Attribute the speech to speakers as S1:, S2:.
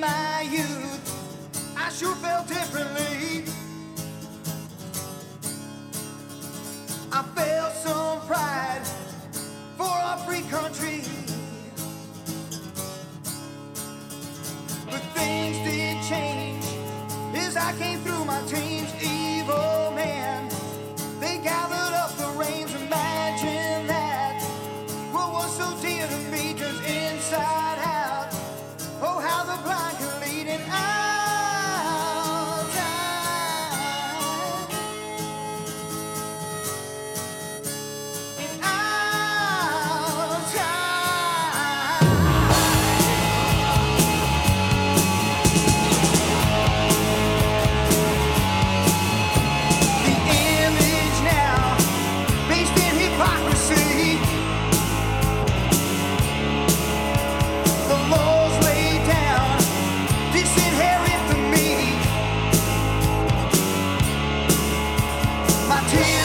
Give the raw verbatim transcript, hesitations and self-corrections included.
S1: my youth, I sure felt differently. I felt some pride for our free country. But things did change as I came through my teens. Evil men, they gathered up the reins. Imagine that, what was so dear to me, 'cause inside out, oh how the blind can lead in our time. In our time. The image now, based in hypocrisy. The laws laid down, disinherit for me. My tears